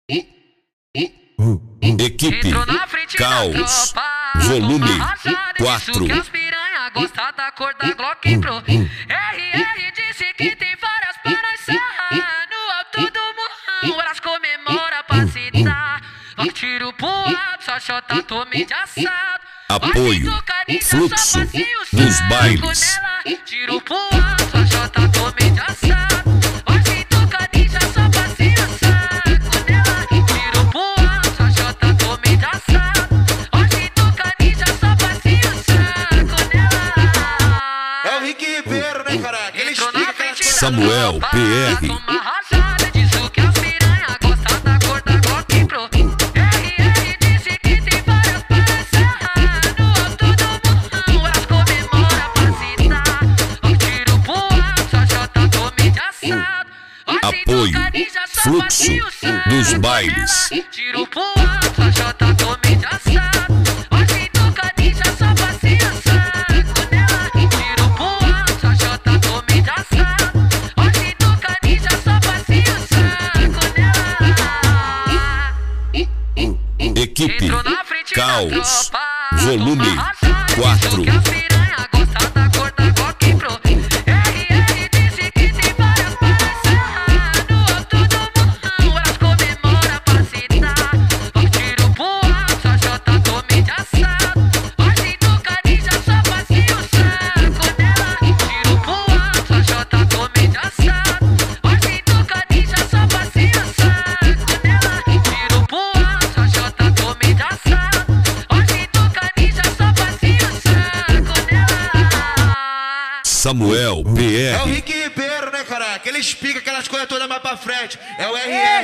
Equipe Caos, volume 4. Que as piranha gosta da cor da Glock Pro. RR disse que tem várias panas no alto do morrão. Elas comemoram pra se dar. Tiro pro alto, só chota, tome de assado. Apoio, fluxo dos bailes. Tiro pro alto, só chota, tome de assado. Hoje tocadinha, só passinho saco nela. Tiro pro alto, só chota, tome de assado. Hoje tocadinha, só passinho saco nela. É o Rick Ribeiro, né, caraca? Ele explica aquelas coisas. Samuel PR. Toma rajada, diz o que as piranha gosta da cor da Glock Pro. RR disse que tem várias panas no alto do morrão. Elas comemoram pra se dar. Tiro pro alto, só chota, tome de assado. Apoio, fluxo dos bailes. Tiro pro alto, só chota, tome de assado. Hoje tocadinha, só passinho saco nela. Tiro pro alto, só chota, tome de assado. Hoje tocadinha, só passinho saco nela. Equipe Entrou na frente da Caos, tropa, volume toma rajada, 4. diz o que as piranha gosta da cor da Glock Pro. RR disse que tem várias panas no alto do morrão. Elas comemoram pra se dar. Tiro pro alto, só chota, tome de assado. Hoje tocadinha, só passinho saco nela. Tiro pro alto, só chota, tome de assado. Hoje tocadinha, só passinho saco nela. Tiro pro alto, só chota, tome de assado. Hoje tocadinha, só passinho saco nela. Samuel É o PR. Rick Ribeiro, né, caraca? Ele explica aquelas coisas todas mais pra frente. É o RR.